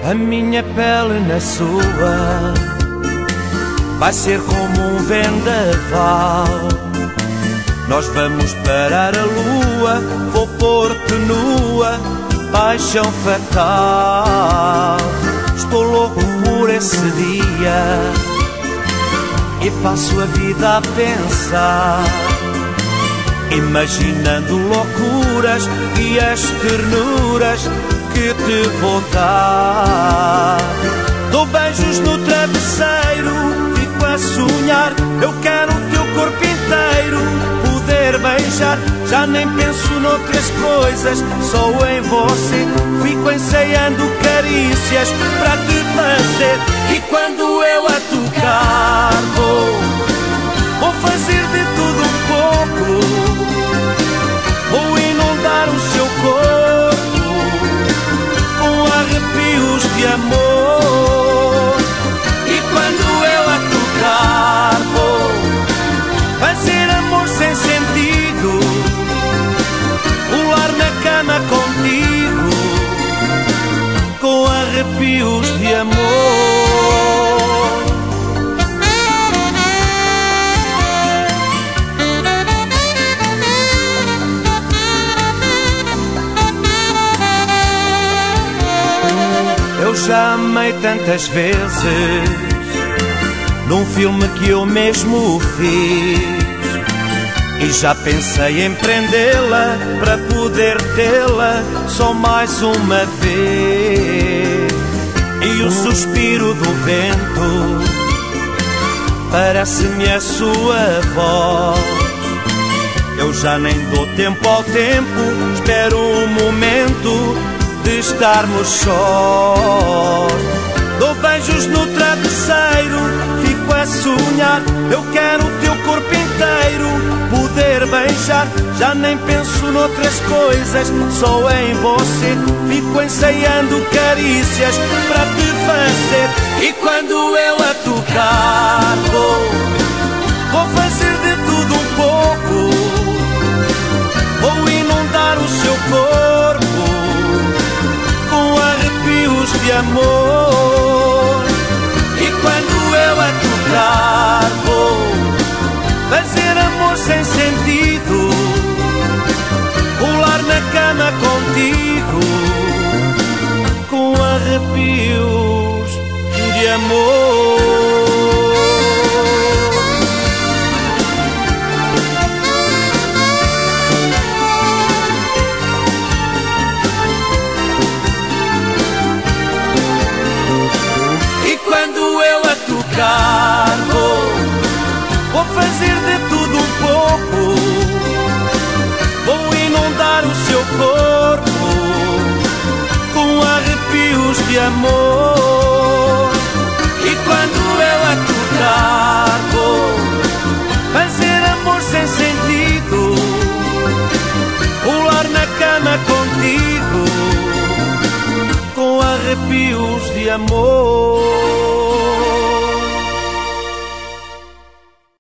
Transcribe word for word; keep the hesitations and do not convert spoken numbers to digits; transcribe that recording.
a minha pele na sua, vai ser como um vendaval. Nós vamos parar a lua, vou pôr-te nua, paixão fatal. Estou louco por esse dia e passo a vida a pensar, imaginando loucuras e as ternuras que te vou dar. Dou beijos no travesseiro, fico a sonhar, eu quero o teu corpo inteiro poder beijar. Já nem penso noutras coisas, só em você fico ensaiando carícias para te fazer. E quando eu a tocar vou, vou fazer de tudo um pouco, vou inundar o seu corpo com arrepios de amor. E quando eu a tocar vou fazer amor sem sentido, pular na cama contigo com arrepios de amor. Eu já amei tantas vezes num filme que eu mesmo fiz, e já pensei em prendê-la para poder tê-la só mais uma vez. E o suspiro do vento parece-me a sua voz. Eu já nem dou tempo ao tempo, espero um momento de estarmos sós. Dou beijos no travesseiro, fico a sonhar, eu quero o teu corpo inteiro poder beijar. Já nem penso noutras coisas, só em você fico ensaiando carícias para te fazer. E quando eu a tocar vou, vou fazer de tudo um pouco, vou inundar o seu corpo com arrepios de amor. E quando eu a tocar vou fazer amor sem sentido, pular na cama contigo com arrepios de amor. Quando eu a tocar vou, vou fazer de tudo um pouco, vou inundar o seu corpo com arrepios de amor. E quando eu a tocar vou fazer amor sem sentido, pular na cama contigo com arrepios de amor.